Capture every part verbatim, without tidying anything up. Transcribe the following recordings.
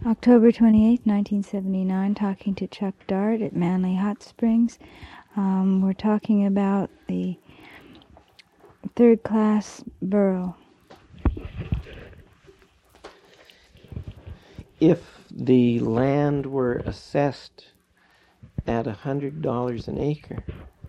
October twenty-eighth, nineteen seventy-nine, talking to Chuck Dart at Manly Hot Springs. Um, we're talking about the third-class borough. If the land were assessed at one hundred dollars an acre,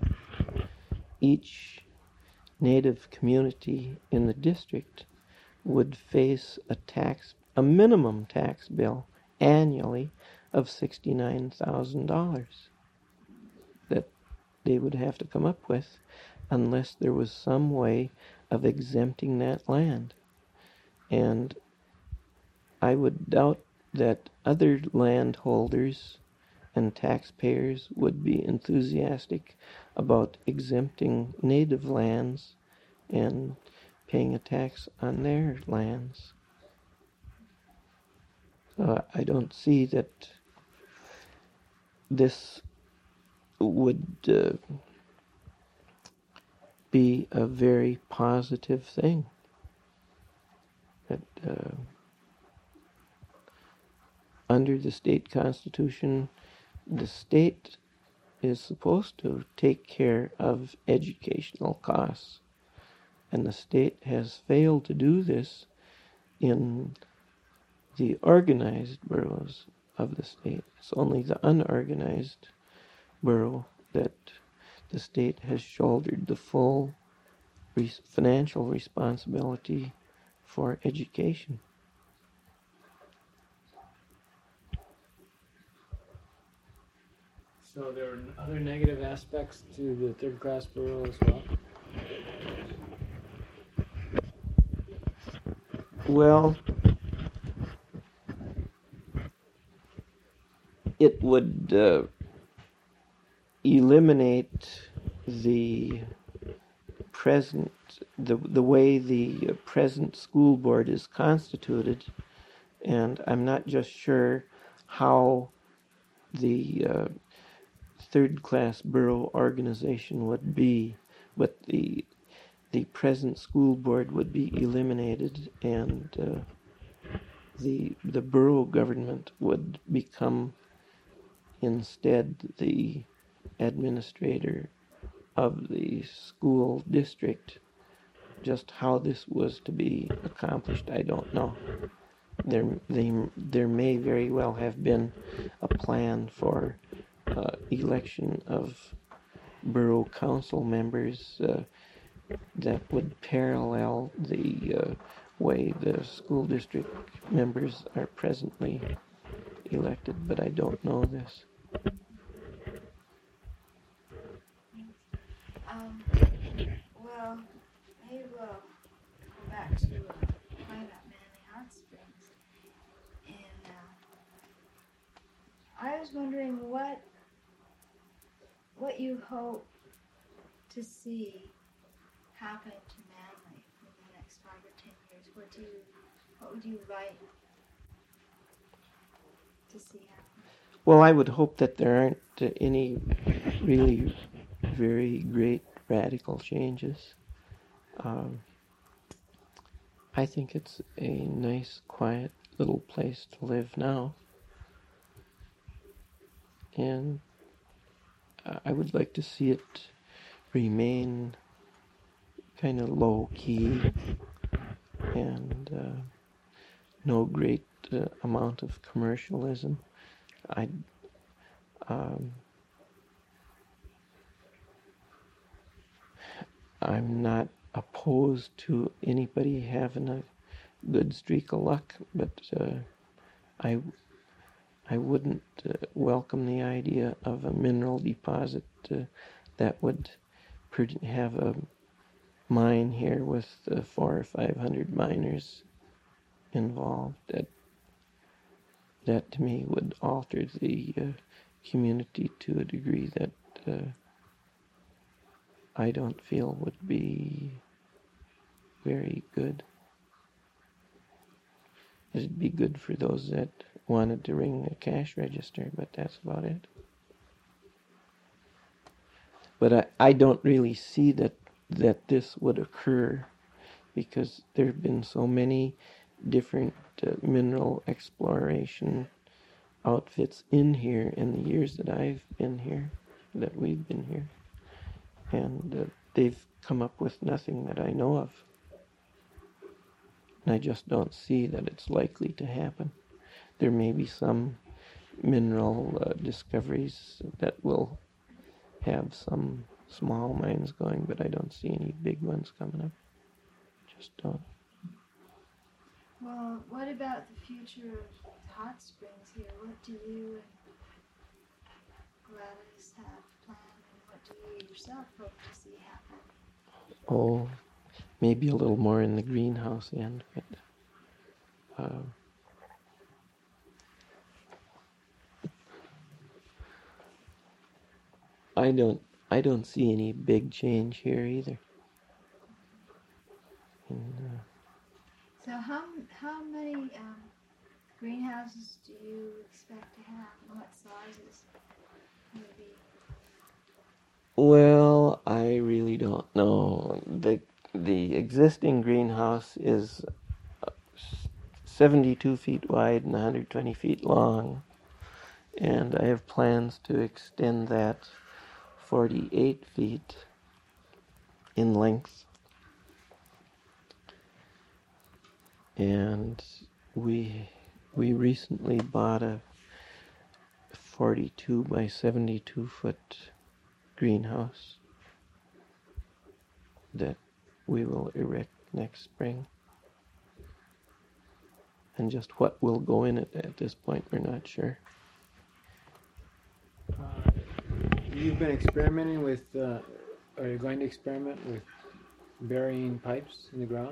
each native community in the district would face a tax, a minimum tax bill annually of sixty-nine thousand dollars that they would have to come up with unless there was some way of exempting that land. And I would doubt that other landholders and taxpayers would be enthusiastic about exempting native lands and paying a tax on their lands. So I don't see that this would uh, be a very positive thing. That uh, under the state constitution, the state is supposed to take care of educational costs, and the state has failed to do this in the organized boroughs of the state. It's only the unorganized borough that the state has shouldered the full res- financial responsibility for education. So there are other negative aspects to the third-class borough as well? Well, it would uh, eliminate the present, the, the way the present school board is constituted, and I'm not just sure how the uh, third-class borough organization would be, but the the present school board would be eliminated, and uh, the the borough government would become instead the administrator of the school district. Just how this was to be accomplished, I don't know. There, they, there may very well have been a plan for uh, election of borough council members uh, that would parallel the uh, way the school district members are presently elected, but I don't know this. Um, well, maybe we'll go back to uh, find out Manly Hot Springs. And uh, I was wondering what what you hope to see happen to Manly in the next five or ten years. What do you, what would you like to see happen? Well, I would hope that there aren't uh, any really very great radical changes. Um, I think it's a nice, quiet little place to live now. And I would like to see it remain kind of low-key and uh, no great uh, amount of commercialism. I um, I'm not opposed to anybody having a good streak of luck, but uh, I I wouldn't uh, welcome the idea of a mineral deposit uh, that would have a mine here with uh, four or five hundred miners involved. That that to me would alter the uh, community to a degree that uh, I don't feel would be very good. It'd be good for those that wanted to ring a cash register, but that's about it. But I, I don't really see that that this would occur because there have been so many different uh, mineral exploration outfits in here in the years that I've been here, that we've been here. And uh, they've come up with nothing that I know of. And I just don't see that it's likely to happen. There may be some mineral uh, discoveries that will have some small mines going, but I don't see any big ones coming up. Just don't. Well, what about the future of hot springs here? What do you and Gladys have planned, and what do you yourself hope to see happen? Oh, maybe a little more in the greenhouse end, but uh, I don't. I don't see any big change here either. And, uh, So how how many um, greenhouses do you expect to have, and what sizes maybe? well, I really don't know. the The existing greenhouse is seventy-two feet wide and one hundred twenty feet long, and I have plans to extend that forty-eight feet in length. And we we recently bought a forty-two by seventy-two foot greenhouse that we will erect next spring. And just what will go in it at this point, we're not sure. Uh, you've been experimenting with, uh, are you going to experiment with burying pipes in the ground?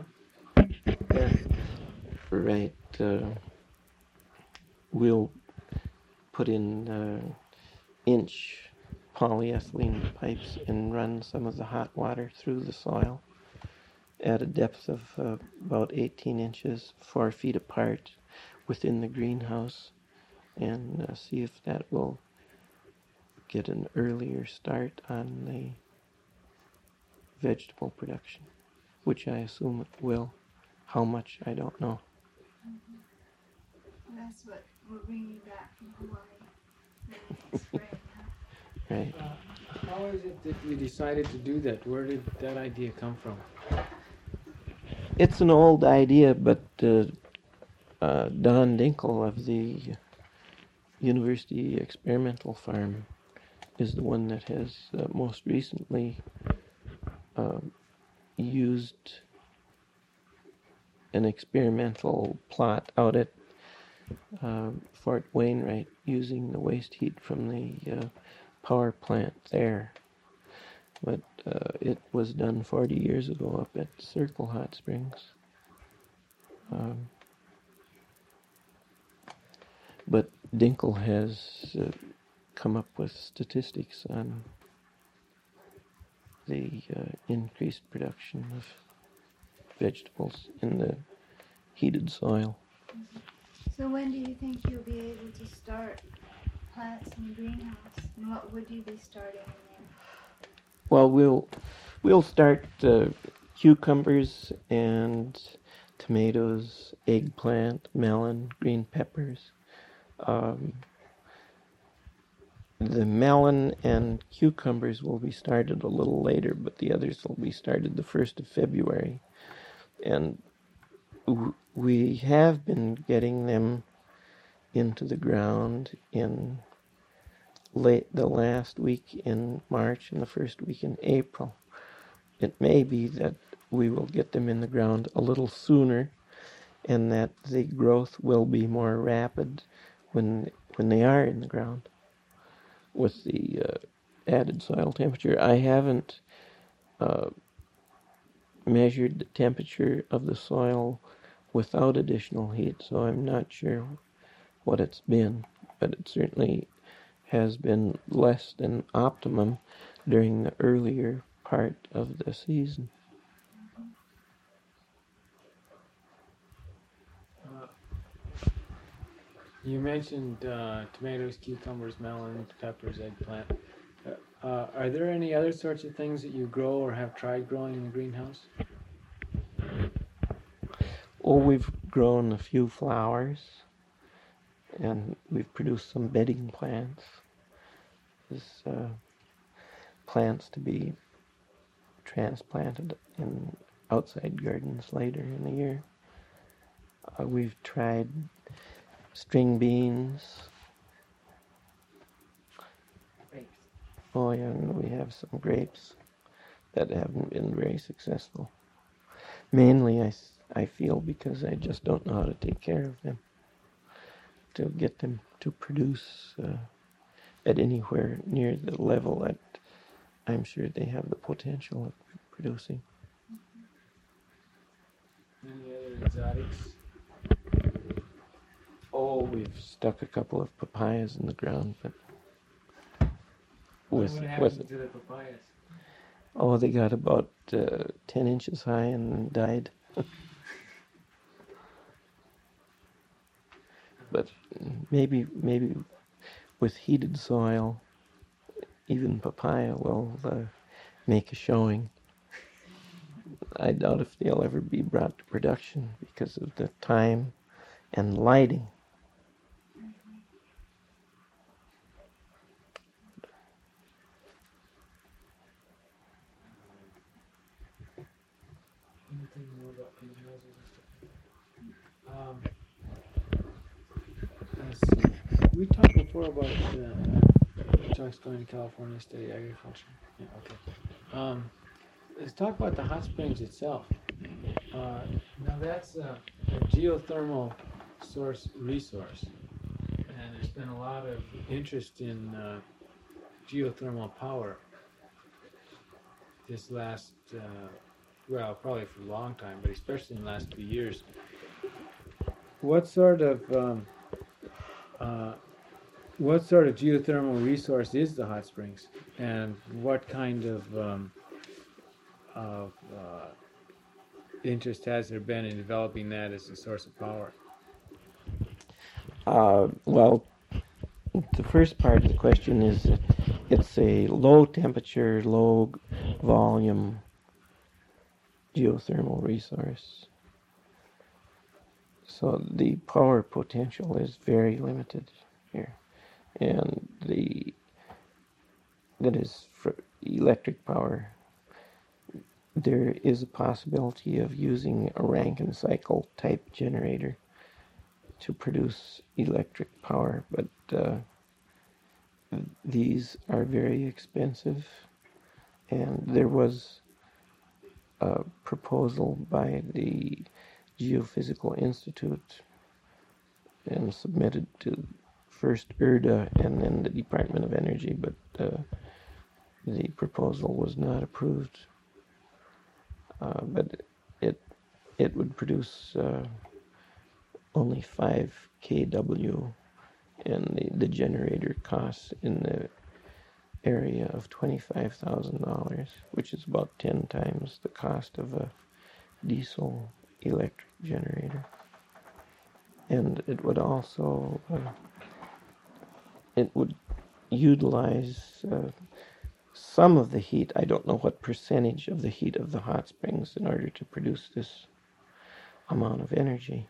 Right. Uh, we'll put in uh, inch polyethylene pipes and run some of the hot water through the soil at a depth of uh, about eighteen inches, four feet apart within the greenhouse, and uh, see if that will get an earlier start on the vegetable production, which I assume it will. How much, I don't know. Mm-hmm. That's what we're bringing back from Hawaii maybe next spring, huh? Right. Uh, how is it that you decided to do that? Where did that idea come from? It's an old idea, but uh, uh, Don Dinkle of the University Experimental Farm is the one that has uh, most recently uh, used an experimental plot out at uh, Fort Wainwright using the waste heat from the uh, power plant there. But uh, it was done forty years ago up at Circle Hot Springs. Um, but Dinkle has uh, come up with statistics on the uh, increased production of vegetables in the heated soil. So when do you think you'll be able to start plants in the greenhouse? And what would you be starting in there? Well, we'll we'll start uh, cucumbers and tomatoes, eggplant, melon, green peppers. Um, the melon and cucumbers will be started a little later, but the others will be started the first of February. And w- we have been getting them into the ground in late the last week in March and the first week in April. It may be that we will get them in the ground a little sooner, and that the growth will be more rapid when when they are in the ground with the uh, added soil temperature. I haven't uh, measured the temperature of the soil without additional heat, so I'm not sure what it's been, but it certainly has been less than optimum during the earlier part of the season. Uh, you mentioned uh, tomatoes, cucumbers, melons, peppers, eggplant. Uh, uh, are there any other sorts of things that you grow or have tried growing in the greenhouse? Oh, we've grown a few flowers, and we've produced some bedding plants. This uh, plants to be transplanted in outside gardens later in the year. Uh, we've tried string beans. Grapes. Oh yeah, and we have some grapes that haven't been very successful. Mainly, I, I feel because I just don't know how to take care of them, to get them to produce uh, at anywhere near the level that I'm sure they have the potential of producing. Any other exotics? Oh, we've stuck a couple of papayas in the ground, but What was would was happen to the papayas? oh, they got about uh, ten inches high and died. But maybe maybe with heated soil, even papaya will uh, make a showing. I doubt if they'll ever be brought to production because of the time and lighting. Anything more about greenhouses and stuff? Um, let's see. We talked before about uh, Chuck's going to California to study agriculture. Yeah, okay. Um, let's talk about the hot springs itself. Uh, now that's a, a geothermal source resource, and there's been a lot of interest in uh, geothermal power this last, uh, well, probably for a long time, but especially in the last few years. What sort of um, uh, what sort of geothermal resource is the hot springs, and what kind of um, of uh, interest has there been in developing that as a source of power? Uh, well, the first part of the question is that it's a low temperature, low volume geothermal resource. So the power potential is very limited here. And the that is for electric power. There is a possibility of using a Rankine cycle type generator to produce electric power, but uh, these are very expensive, and there was a proposal by the Geophysical Institute and submitted to first I R D A and then the Department of Energy, but uh, the proposal was not approved. Uh, but it it would produce uh, only five kilowatts, and the, the generator costs in the area of twenty-five thousand dollars, which is about ten times the cost of a diesel electric generator. And it would also uh, it would utilize uh, some of the heat. I don't know what percentage of the heat of the hot springs in order to produce this amount of energy.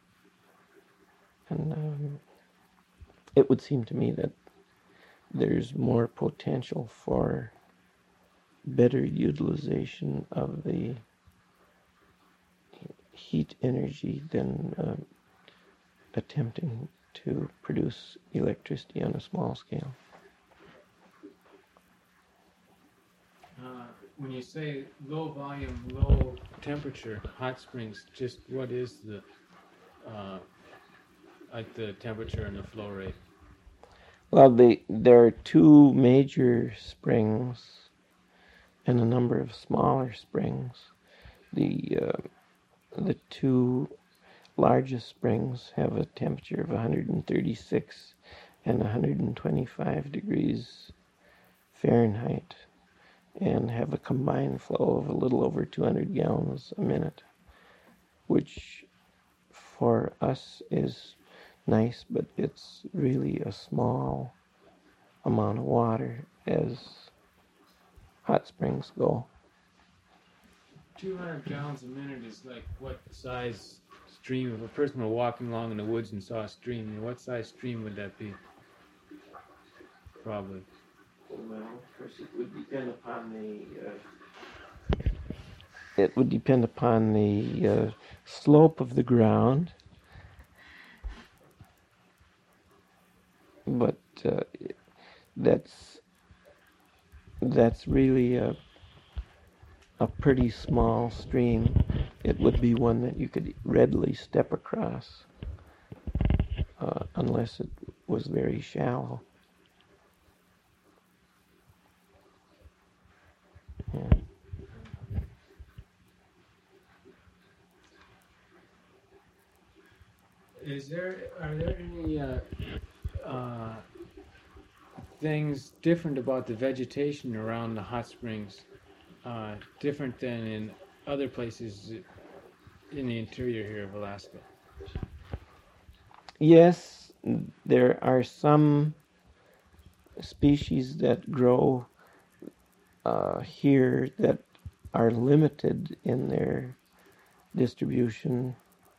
And um, it would seem to me that there's more potential for better utilization of the heat energy than uh, attempting to produce electricity on a small scale. Uh, when you say low volume, low temperature hot springs, just what is the uh, like the temperature and the flow rate? Well, the, there are two major springs and a number of smaller springs. The uh, the two largest springs have a temperature of one hundred thirty-six and one hundred twenty-five degrees Fahrenheit, and have a combined flow of a little over two hundred gallons a minute, which for us is nice, but it's really a small amount of water as hot springs go. two hundred gallons a minute is like what size stream, if a person were walking along in the woods and saw a stream, you know, what size stream would that be? Probably. Well, of course, it would depend upon the. Uh, it would depend upon the uh, slope of the ground, but uh, that's that's really a a pretty small stream. It would be one that you could readily step across, uh, unless it was very shallow. Yeah. Is there, are there any uh, uh, things different about the vegetation around the hot springs, uh, different than in other places in the interior here of Alaska? Yes, there are some species that grow uh, here that are limited in their distribution,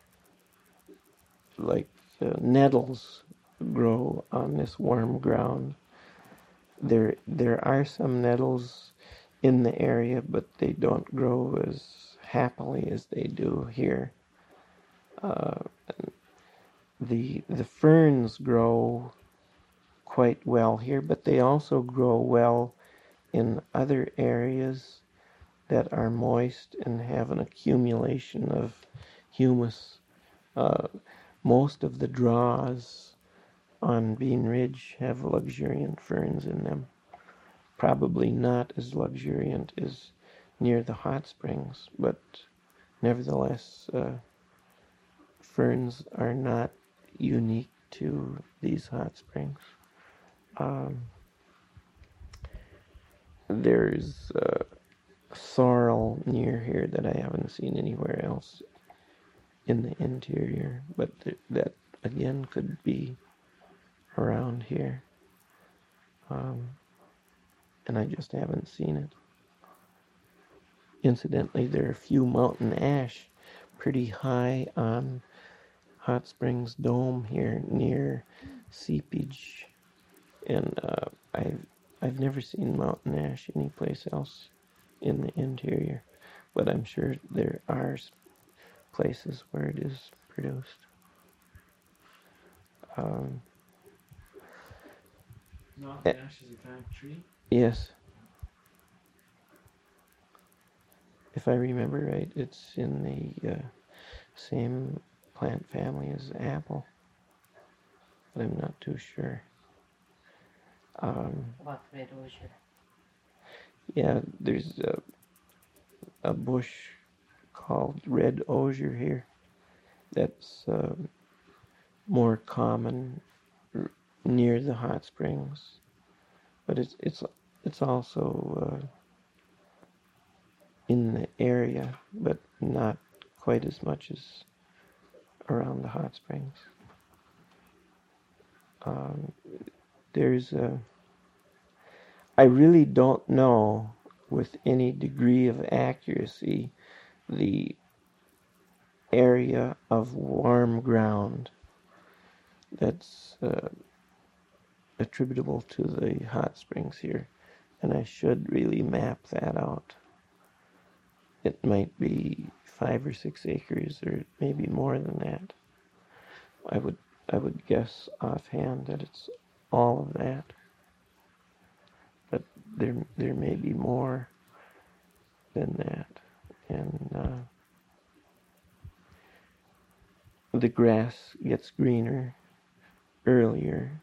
like uh, nettles grow on this warm ground. There, there are some nettles in the area, but they don't grow as happily as they do here. Uh, the the ferns grow quite well here, but they also grow well in other areas that are moist and have an accumulation of humus. Uh, most of the draws on Bean Ridge have luxuriant ferns in them. Probably not as luxuriant as near the hot springs, but nevertheless, uh, ferns are not unique to these hot springs. Um, there's uh, sorrel near here that I haven't seen anywhere else in the interior, but th- that again could be around here. Um, and I just haven't seen it. Incidentally, there are a few mountain ash pretty high on Hot Springs Dome here near Seepage, and uh, I've I've never seen mountain ash anyplace else in the interior, but I'm sure there are places where it is produced. Um, Mountain ash is a kind of tree? Yes. If I remember right, it's in the uh, same plant family as apple, but I'm not too sure. Um, What red osier? yeah, there's a, a bush called red osier here that's uh, more common r- near the hot springs, but it's it's it's also uh, in the area, but not quite as much as around the hot springs. Um, there's a, I really don't know with any degree of accuracy the area of warm ground that's uh, attributable to the hot springs here, and I should really map that out. It might be five or six acres, or maybe more than that. I would I would guess offhand that it's all of that, but there there may be more than that, and uh, the grass gets greener earlier,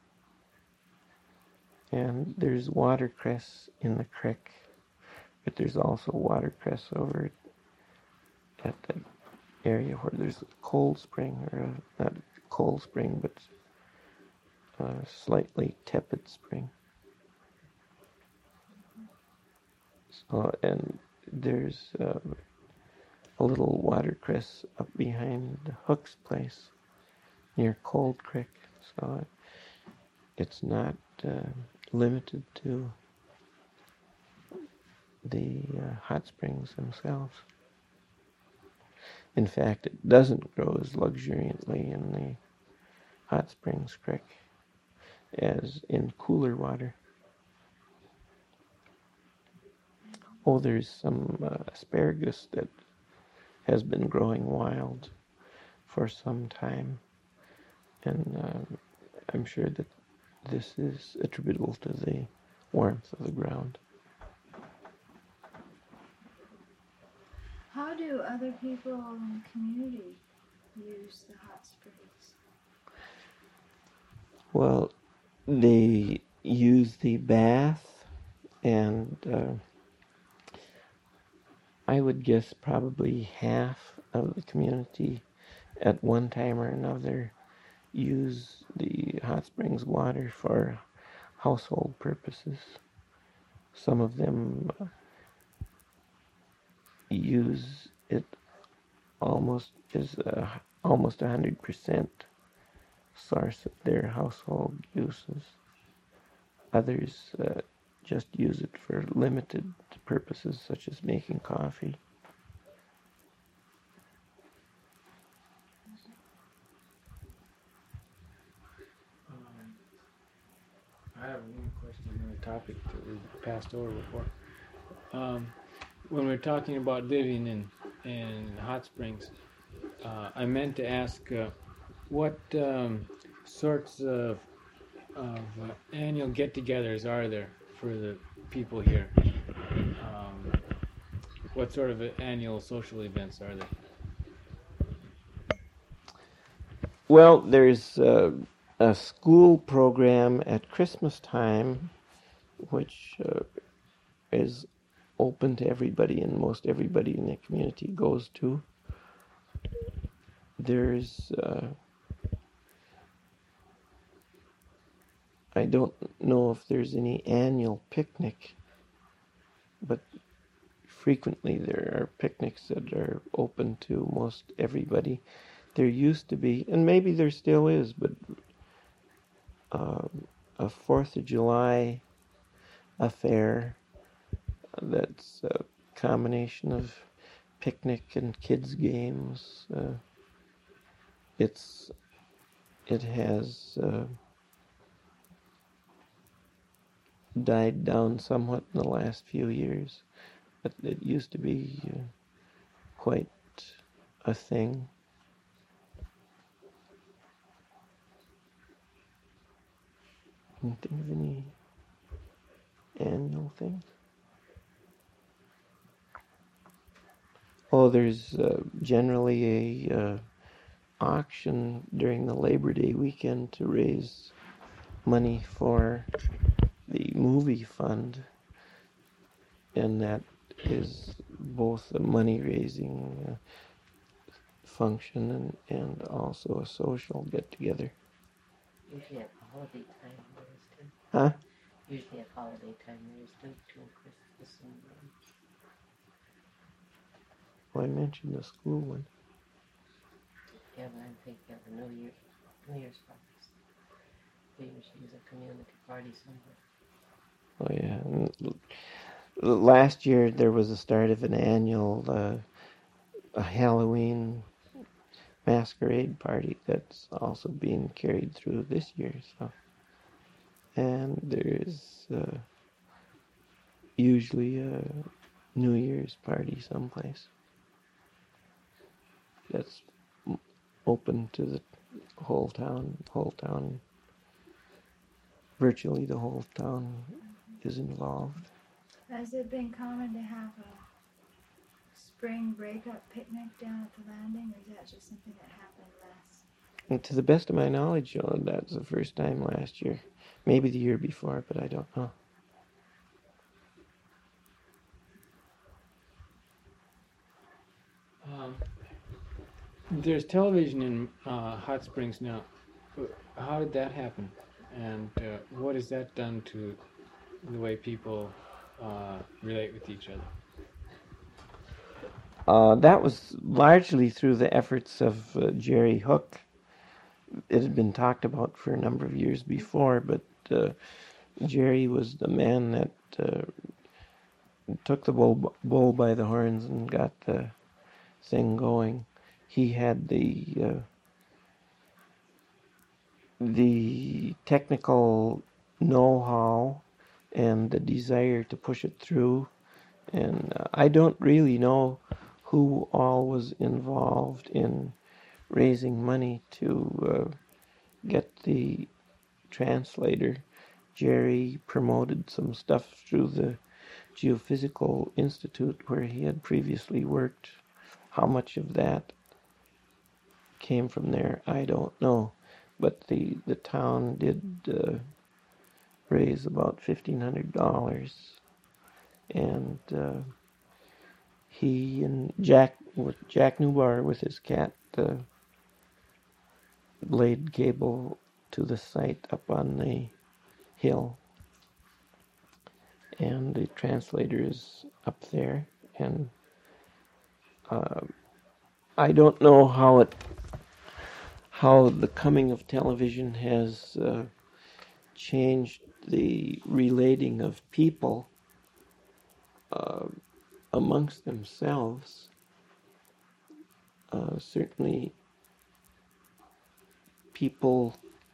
and there's watercress in the creek, but there's also watercress over at the area where there's a cold spring, or a, not a cold spring, but a slightly tepid spring. So, and there's uh, a little watercress up behind Hook's place near Cold Creek. So it's not uh, limited to the uh, hot springs themselves. In fact, it doesn't grow as luxuriantly in the Hot Springs Creek as in cooler water. Oh, there's some uh, asparagus that has been growing wild for some time, and uh, I'm sure that this is attributable to the warmth of the ground. How do other people in the community use the hot springs? Well, they use the bath, and uh, I would guess probably half of the community at one time or another use the hot springs water for household purposes. Some of them uh, use it almost as a, almost a hundred percent source of their household uses. Others uh, just use it for limited purposes, such as making coffee. Um, I have one question on the topic that we passed over before. Um, when we're talking about living in in hot springs, uh, I meant to ask uh, what um, sorts of of uh, annual get-togethers are there for the people here? Um, what sort of annual social events are there? Well, there's uh, a school program at Christmas time, which uh, is open to everybody, and most everybody in the community goes to. There's, uh, I don't know if there's any annual picnic, but frequently there are picnics that are open to most everybody. There used to be, and maybe there still is, but um, a Fourth of July affair that's a combination of picnic and kids games. Uh, it's it has uh, died down somewhat in the last few years, but it used to be uh, quite a thing. Can you think of any annual things? Oh, there's uh, generally a uh, auction during the Labor Day weekend to raise money for the movie fund, and that is both a money-raising uh, function and, and also a social get-together. Usually at holiday time there is too. Huh? Usually at holiday time there is too, between Christmas and um, Well, I mentioned the school one. yeah, but I'm thinking of the New Year's New Year's parties. They usually use a community party somewhere. Oh yeah. And last year there was the start of an annual uh, a Halloween masquerade party that's also being carried through this year. So, and there's uh, usually a New Year's party someplace that's open to the whole town. Whole town, virtually the whole town is involved. Has it been common to have a spring breakup picnic down at the landing, or is that just something that happened less? And to the best of my knowledge, John, that's the first time last year. Maybe the year before, but I don't know. Um, there's television in uh, Hot Springs now. How did that happen? And uh, what has that done to the way people uh, relate with each other? Uh, that was largely through the efforts of uh, Jerry Hook. It had been talked about for a number of years before, but uh, Jerry was the man that uh, took the bull, bull by the horns and got the thing going. he had the uh, the technical know-how and the desire to push it through. And uh, I don't really know who all was involved in raising money to uh, get the translator. Jerry promoted some stuff through the Geophysical Institute where he had previously worked. How much of that came from there, I don't know. But the, the town did uh, raise about fifteen hundred dollars. And uh, he and Jack, with Jack Newbar with his cat, uh, laid cable to the site up on the hill. And the translator is up there. And uh, I don't know how it, how the coming of television has uh, changed the relating of people uh, amongst themselves. Uh, certainly, people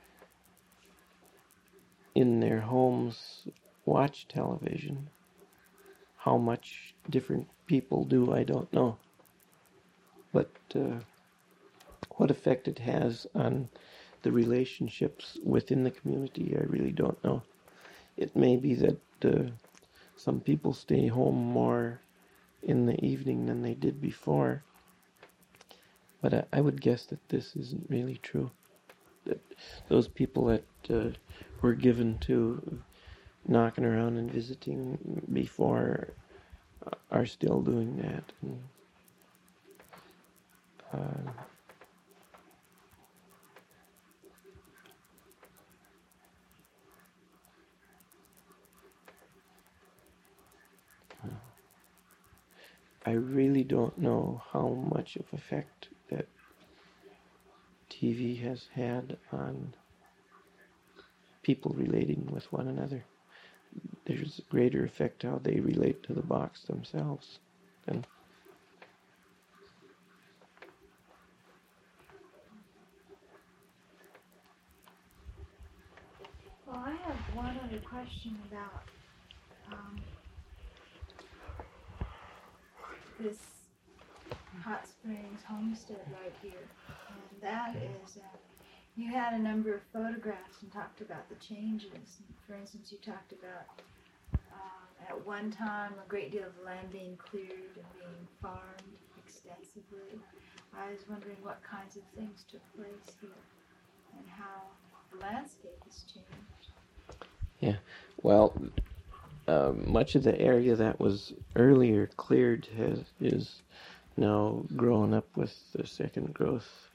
in their homes watch television. How much different people do, I don't know. But uh, what effect it has on the relationships within the community, I really don't know. It may be that uh, some people stay home more in the evening than they did before, but I, I would guess that this isn't really true. That those people that uh, were given to knocking around and visiting before are still doing that. And, uh, I really don't know how much of effect that T V has had on people relating with one another. There's a greater effect how they relate to the box themselves. And Well, I have one other question about um, this Hot Springs homestead right here, and that is, uh, you had a number of photographs and talked about the changes. For instance, you talked about um, at one time a great deal of land being cleared and being farmed extensively. I was wondering what kinds of things took place here and how the landscape has changed. yeah, well, uh, much of the area that was earlier cleared has is now grown up with the second growth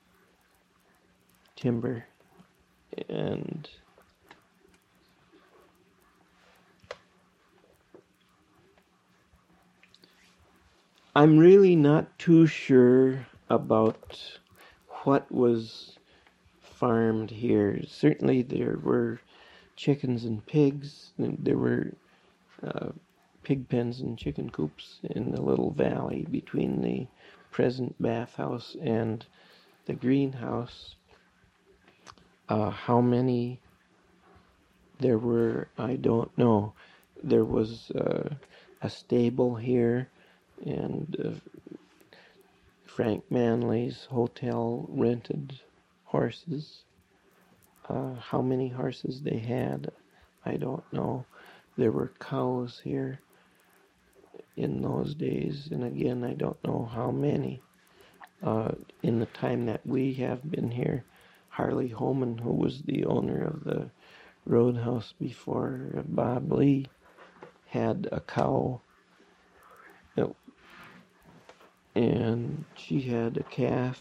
timber, and I'm really not too sure about what was farmed here. Certainly there were chickens and pigs, and there were uh, pig pens and chicken coops in the little valley between the present bathhouse and the greenhouse. Uh, how many there were, I don't know. There was uh, a stable here, and uh, Frank Manley's hotel rented horses. Uh, how many horses they had, I don't know. There were cows here in those days, and again, I don't know how many. Uh, in the time that we have been here, Harley Homan, who was the owner of the roadhouse before Bob Lee, had a cow, and she had a calf,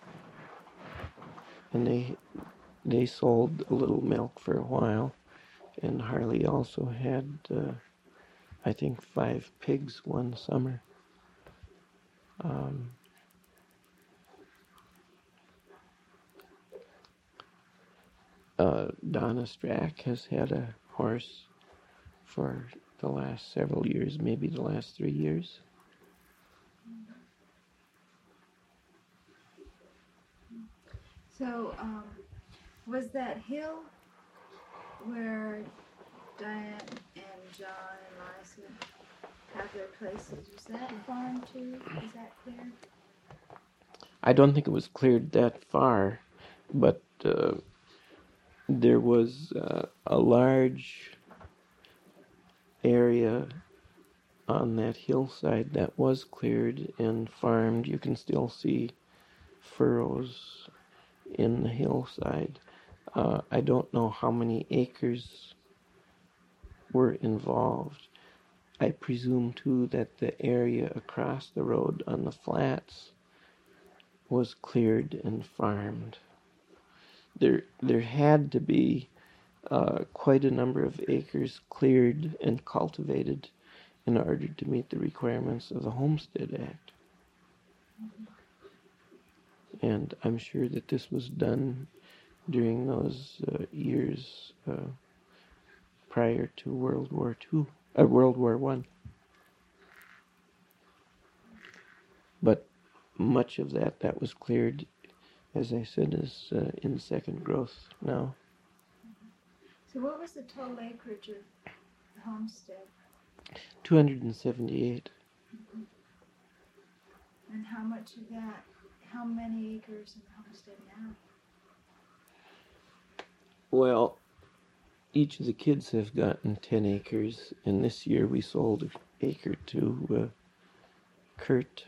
and they they sold a little milk for a while. And Harley also had, uh, I think, five pigs one summer. Um, uh, Donna Strack has had a horse for the last several years, maybe the last three years. So, um, was that hill where Diane and John and Liza have their places, was that farm too? Is that clear? I don't think it was cleared that far, but uh, there was uh, a large area on that hillside that was cleared and farmed. You can still see furrows in the hillside. Uh, I don't know how many acres were involved. I presume too that the area across the road on the flats was cleared and farmed. There, there had to be uh, quite a number of acres cleared and cultivated in order to meet the requirements of the Homestead Act. And I'm sure that this was done during those uh, years uh, prior to World War Two, uh, World War One. But much of that that was cleared, as I said, is uh, in second growth now. So what was the total acreage of the homestead? two hundred seventy-eight. And how much of that, how many acres in the homestead now? Well, each of the kids have gotten ten acres, and this year we sold an acre to uh, Kurt.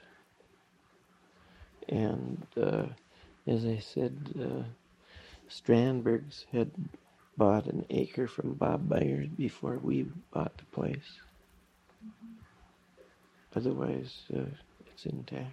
And uh, as I said, uh, Strandbergs had bought an acre from Bob Byers before we bought the place. Mm-hmm. Otherwise, uh, it's intact.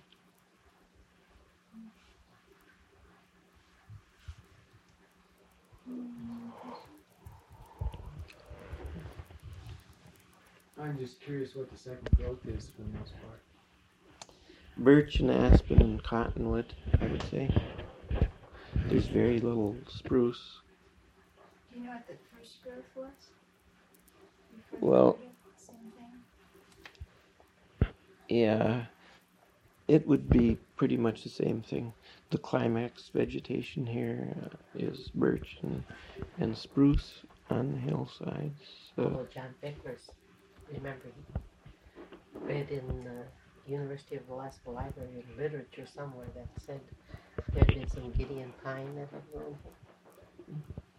I'm just curious what the second growth is for the most part. Birch and aspen and cottonwood, I would say. There's very little spruce. Do you know what the first growth was? Well, same thing? Yeah, it would be pretty much the same thing. The climax vegetation here uh, is birch and, and spruce on the hillsides. So. Oh, John Bickers, remember, he read in the University of Alaska Library in literature somewhere that said there had been some Gideon pine that had grown here.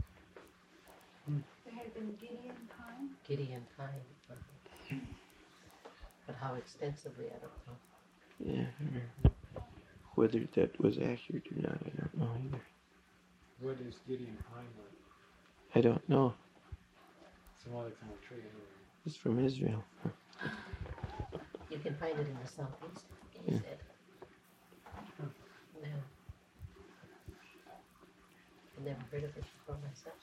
There had been Gideon pine? Gideon pine. Uh-huh. But how extensively, I don't know. Yeah, whether that was accurate or not, I don't know either. What is Gideon pine like? I don't know. Some other kind of tree anyway. It's from Israel. You can find it in the southeast, he Yeah. said. No. I never heard of it before myself.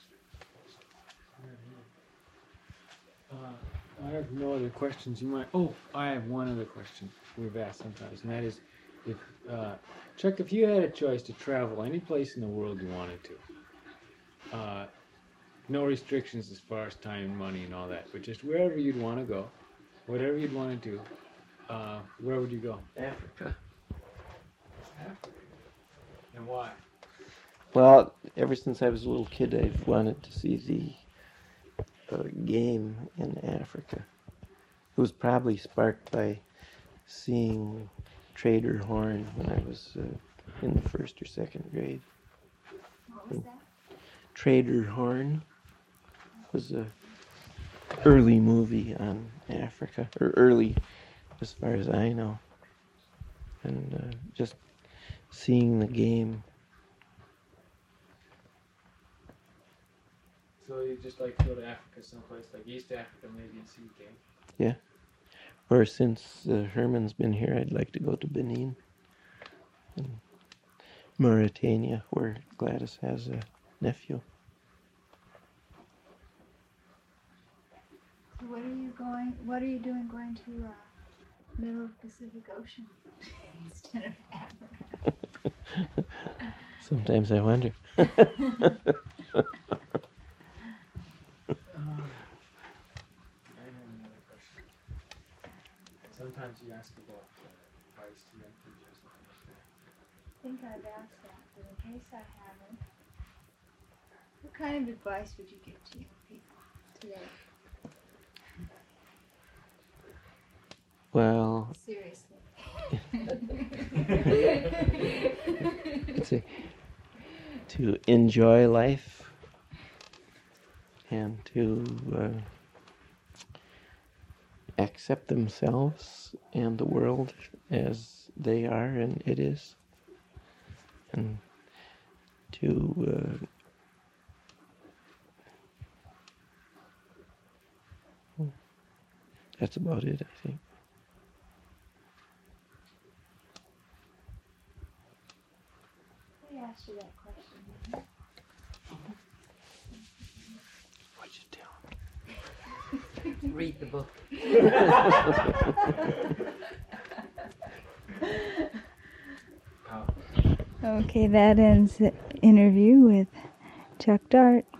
Uh, I have no other questions. You might. Oh, I have one other question we've asked sometimes, and that is, if uh, Chuck, if you had a choice to travel any place in the world you wanted to, uh, no restrictions as far as time, money, and all that, but just wherever you'd want to go, whatever you'd want to do, uh, where would you go? Africa. Africa. And why? Well, ever since I was a little kid, I've wanted to see the uh, game in Africa. It was probably sparked by seeing Trader Horn when I was uh, in the first or second grade. What was that? Trader Horn was a early movie on Africa, or early as far as I know. And uh, just seeing the game. So you just like to go to Africa, someplace like East Africa, maybe, and see the game? Yeah. Or since uh, Herman's been here, I'd like to go to Benin and Mauritania, where Gladys has a nephew. So what are you going, what are you doing going to uh, middle of Pacific Ocean instead of Africa? Uh, Sometimes I wonder. I have another question. Sometimes you ask about uh, advice to young people or something like that. I think I've asked that. but in case I haven't, what kind of advice would you give to young people today? Well, Seriously. let's see, to enjoy life and to uh, accept themselves and the world as they are and it is, and to uh, that's about it, I think. I asked you that question, didn't What'd you tell me? Read the book. Pow. I? Okay, that ends the interview with Chuck Dart.